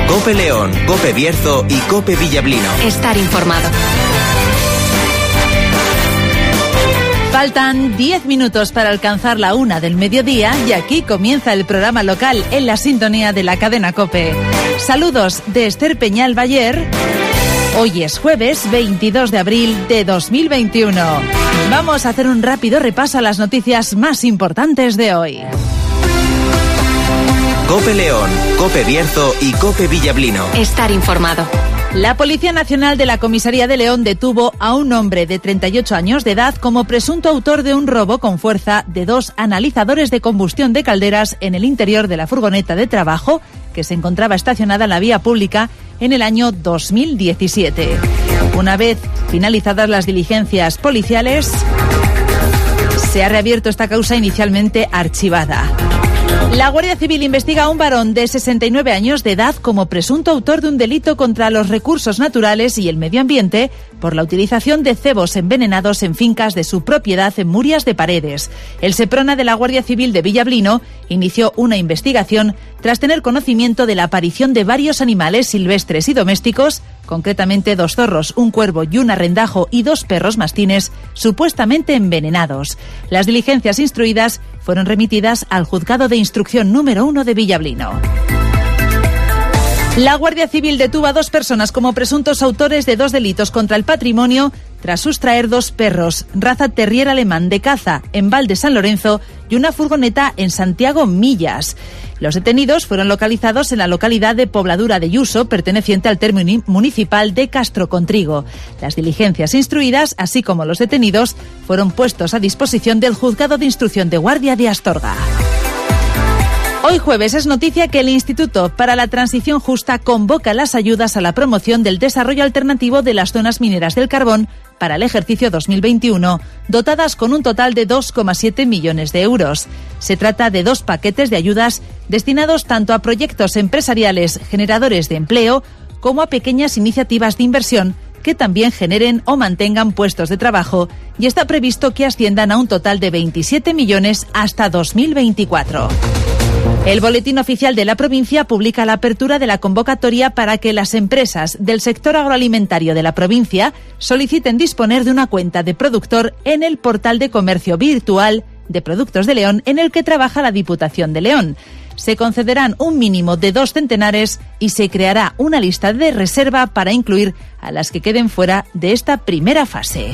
COPE León, COPE Bierzo y COPE Villablino. Estar informado. Faltan 10 minutos para alcanzar la 1 del mediodía y aquí comienza el programa local en la sintonía de la cadena COPE. Saludos de Esther Peñal Bayer. Hoy es jueves 22 de abril de 2021. Vamos a hacer un rápido repaso a las noticias más importantes de hoy. COPE León, COPE Bierzo y COPE Villablino. Estar informado. La Policía Nacional de la Comisaría de León detuvo a un hombre de 38 años de edad como presunto autor de un robo con fuerza de 2 analizadores de combustión de calderas en el interior de la furgoneta de trabajo que se encontraba estacionada en la vía pública en el año 2017. Una vez finalizadas las diligencias policiales, se ha reabierto esta causa inicialmente archivada. La Guardia Civil investiga a un varón de 69 años de edad como presunto autor de un delito contra los recursos naturales y el medio ambiente por la utilización de cebos envenenados en fincas de su propiedad en Murias de Paredes. El Seprona de la Guardia Civil de Villablino inició una investigación tras tener conocimiento de la aparición de varios animales silvestres y domésticos, concretamente 2 zorros, un cuervo y un arrendajo y 2 perros mastines supuestamente envenenados. Las diligencias instruidas fueron remitidas al Juzgado de Instrucción número 1 de Villablino. La Guardia Civil detuvo a 2 personas como presuntos autores de 2 delitos contra el patrimonio tras sustraer 2 perros, raza terrier alemán de caza en Val de San Lorenzo y una furgoneta en Santiago Millas. Los detenidos fueron localizados en la localidad de Pobladura de Yuso, perteneciente al término municipal de Castrocontrigo. Las diligencias instruidas, así como los detenidos, fueron puestos a disposición del Juzgado de Instrucción de Guardia de Astorga. Hoy jueves es noticia que el Instituto para la Transición Justa convoca las ayudas a la promoción del desarrollo alternativo de las zonas mineras del carbón para el ejercicio 2021, dotadas con un total de 2,7 millones de euros. Se trata de 2 paquetes de ayudas destinados tanto a proyectos empresariales generadores de empleo como a pequeñas iniciativas de inversión que también generen o mantengan puestos de trabajo, y está previsto que asciendan a un total de 27 millones hasta 2024. El Boletín Oficial de la provincia publica la apertura de la convocatoria para que las empresas del sector agroalimentario de la provincia soliciten disponer de una cuenta de productor en el portal de comercio virtual de Productos de León en el que trabaja la Diputación de León. Se concederán un mínimo de 2 centenares y se creará una lista de reserva para incluir a las que queden fuera de esta primera fase.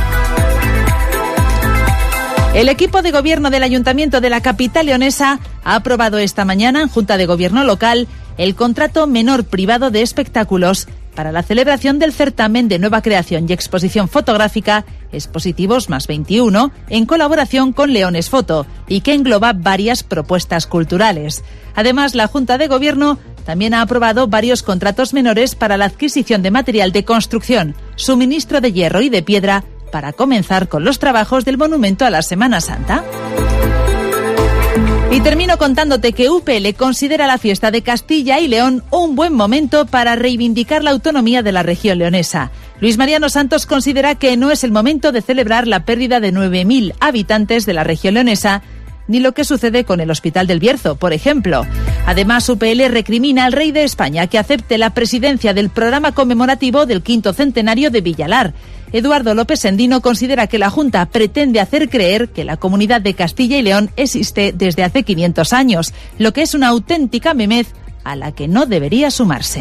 El equipo de gobierno del Ayuntamiento de la capital leonesa ha aprobado esta mañana en Junta de Gobierno local el contrato menor privado de espectáculos para la celebración del certamen de nueva creación y exposición fotográfica Expositivos más 21 en colaboración con Leones Foto y que engloba varias propuestas culturales. Además, la Junta de Gobierno también ha aprobado varios contratos menores para la adquisición de material de construcción, suministro de hierro y de piedra para comenzar con los trabajos del monumento a la Semana Santa. Y termino contándote que UPL considera la fiesta de Castilla y León un buen momento para reivindicar la autonomía de la región leonesa. Luis Mariano Santos considera que no es el momento de celebrar la pérdida de 9.000 habitantes de la región leonesa, ni lo que sucede con el Hospital del Bierzo, por ejemplo. Además, UPL recrimina al rey de España que acepte la presidencia del programa conmemorativo del 5º centenario de Villalar. Eduardo López Sendino considera que la Junta pretende hacer creer que la comunidad de Castilla y León existe desde hace 500 años, lo que es una auténtica memez a la que no debería sumarse.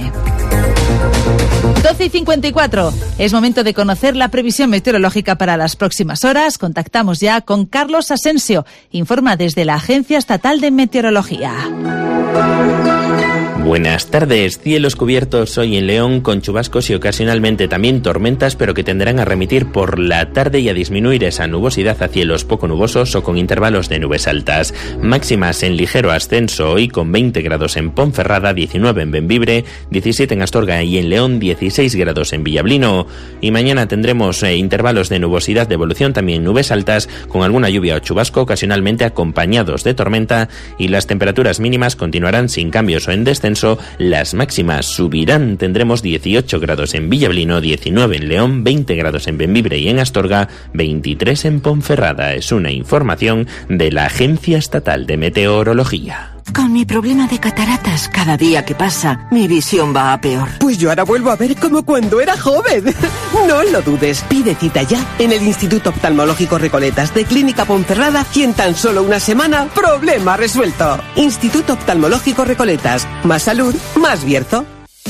12:54. Es momento de conocer la previsión meteorológica para las próximas horas. Contactamos ya con Carlos Asensio. Informa desde la Agencia Estatal de Meteorología. Buenas tardes. Cielos cubiertos hoy en León con chubascos y ocasionalmente también tormentas, pero que tenderán a remitir por la tarde y a disminuir esa nubosidad a cielos poco nubosos o con intervalos de nubes altas. Máximas en ligero ascenso hoy con 20 grados en Ponferrada, 19 en Bembibre, 17 en Astorga y en León, 16 grados en Villablino. Y mañana tendremos intervalos de nubosidad de evolución, también nubes altas con alguna lluvia o chubasco ocasionalmente acompañados de tormenta, y las temperaturas mínimas continuarán sin cambios o en descenso. Las máximas subirán, tendremos 18 grados en Villablino, 19 en León, 20 grados en Bembibre y en Astorga, 23 en Ponferrada. Es una información de la Agencia Estatal de Meteorología. Con mi problema de cataratas, cada día que pasa, mi visión va a peor. Pues yo ahora vuelvo a ver como cuando era joven. No lo dudes, pide cita ya en el Instituto Oftalmológico Recoletas de Clínica Ponferrada y en tan solo una semana, problema resuelto. Instituto Oftalmológico Recoletas. Más salud, más Bierzo.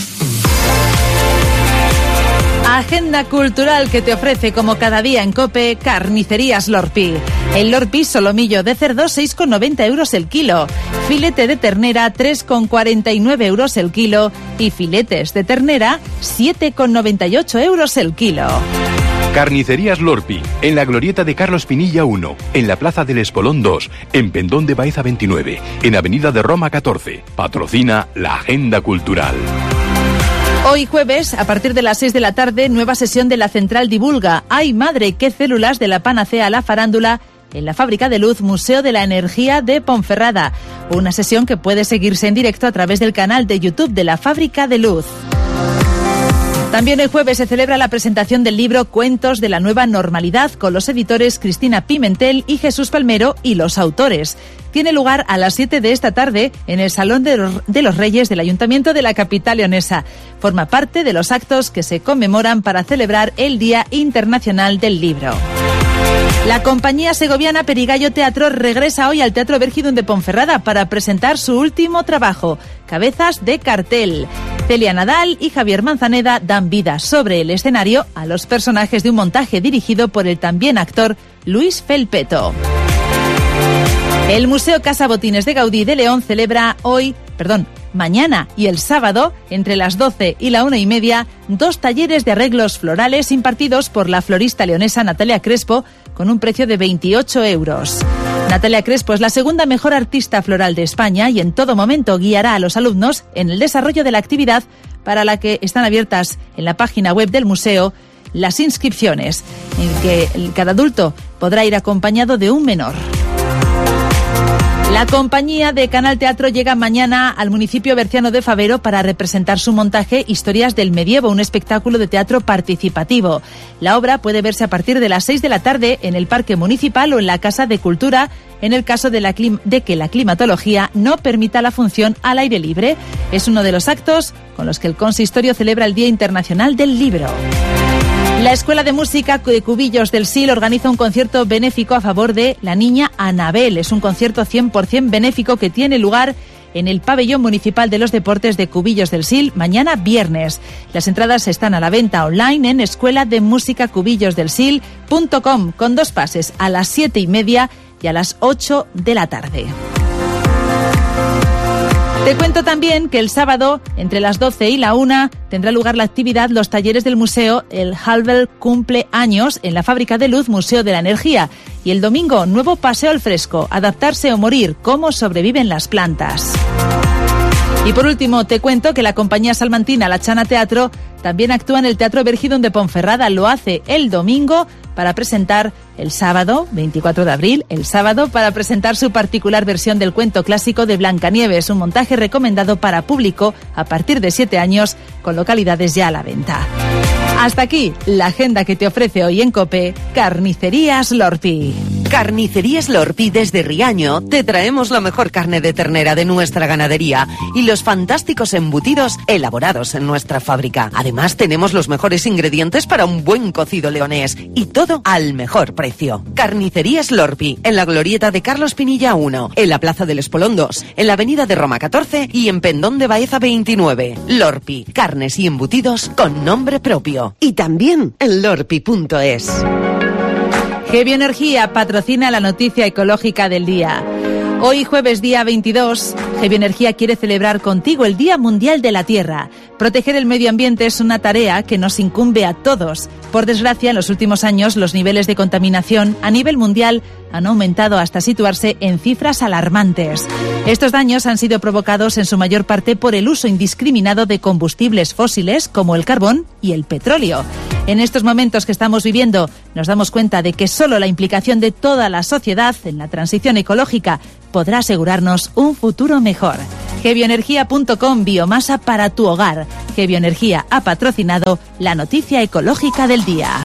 Agenda cultural que te ofrece como cada día en COPE Carnicerías Lorpi. El Lorpi solomillo de cerdo 6,90 euros el kilo, filete de ternera 3,49 euros el kilo y filetes de ternera 7,98 euros el kilo. Carnicerías Lorpi, en la glorieta de Carlos Pinilla 1, en la Plaza del Espolón 2, en Pendón de Baeza 29, en Avenida de Roma 14. Patrocina la Agenda Cultural. Hoy jueves, a partir de las 6 de la tarde, nueva sesión de la Central Divulga. ¡Ay, madre! ¡Qué células de la panacea a la farándula! En la Fábrica de Luz, Museo de la Energía de Ponferrada. Una sesión que puede seguirse en directo a través del canal de YouTube de la Fábrica de Luz. También el jueves se celebra la presentación del libro Cuentos de la Nueva Normalidad con los editores Cristina Pimentel y Jesús Palmero y los autores. Tiene lugar a las 7 de esta tarde en el Salón de los Reyes del Ayuntamiento de la capital leonesa. Forma parte de los actos que se conmemoran para celebrar el Día Internacional del Libro. La compañía segoviana Perigallo Teatro regresa hoy al Teatro Vergidun de Ponferrada para presentar su último trabajo, Cabezas de Cartel. Celia Nadal y Javier Manzaneda dan vida sobre el escenario a los personajes de un montaje dirigido por el también actor Luis Felpeto. El Museo Casa Botines de Gaudí de León celebra mañana y el sábado, entre las 12 y la 1:30, 2 talleres de arreglos florales impartidos por la florista leonesa Natalia Crespo con un precio de 28 euros. Natalia Crespo es la segunda mejor artista floral de España y en todo momento guiará a los alumnos en el desarrollo de la actividad para la que están abiertas en la página web del museo las inscripciones, en que cada adulto podrá ir acompañado de un menor. La compañía de Canal Teatro llega mañana al municipio berciano de Favero para representar su montaje Historias del Medievo, un espectáculo de teatro participativo. La obra puede verse a partir de las 6 de la tarde en el Parque Municipal o en la Casa de Cultura, en el caso de que la climatología no permita la función al aire libre. Es uno de los actos con los que el consistorio celebra el Día Internacional del Libro. La Escuela de Música de Cubillos del Sil organiza un concierto benéfico a favor de la niña Anabel. Es un concierto 100% benéfico que tiene lugar en el Pabellón Municipal de los Deportes de Cubillos del Sil mañana viernes. Las entradas están a la venta online en escuelademúsicacubillosdelsil.com con 2 pases a las 7:30 y a las 8 de la tarde. Te cuento también que el sábado, entre las 12 y la 1, tendrá lugar la actividad Los Talleres del Museo El Halvel Cumple Años en la Fábrica de Luz, Museo de la Energía. Y el domingo, nuevo paseo al fresco, Adaptarse o Morir, cómo sobreviven las plantas. Y por último, te cuento que la compañía salmantina La Chana Teatro también actúa en el Teatro Vergidun de Ponferrada. Lo hace el domingo para presentar el sábado, 24 de abril, para presentar su particular versión del cuento clásico de Blancanieves, un montaje recomendado para público a partir de 7 años, con localidades ya a la venta. Hasta aquí la agenda que te ofrece hoy en COPE Carnicerías Lorpi. Carnicerías Lorpi desde Riaño te traemos la mejor carne de ternera de nuestra ganadería y los fantásticos embutidos elaborados en nuestra fábrica. Además tenemos los mejores ingredientes para un buen cocido leonés y todo al mejor precio. Carnicerías Lorpi, en la glorieta de Carlos Pinilla 1, en la Plaza del Espolón 2, en la Avenida de Roma 14 y en Pendón de Baeza 29. Lorpi, carnes y embutidos con nombre propio. Y también en lorpi.es. Geoenergía patrocina la noticia ecológica del día. Hoy, jueves día 22, Geoenergía quiere celebrar contigo el Día Mundial de la Tierra. Proteger el medio ambiente es una tarea que nos incumbe a todos. Por desgracia, en los últimos años, los niveles de contaminación a nivel mundial han aumentado hasta situarse en cifras alarmantes. Estos daños han sido provocados en su mayor parte por el uso indiscriminado de combustibles fósiles como el carbón y el petróleo. En estos momentos que estamos viviendo, nos damos cuenta de que solo la implicación de toda la sociedad en la transición ecológica podrá asegurarnos un futuro mejor. Geoenergía.com, biomasa para tu hogar. Geoenergía ha patrocinado la noticia ecológica del día.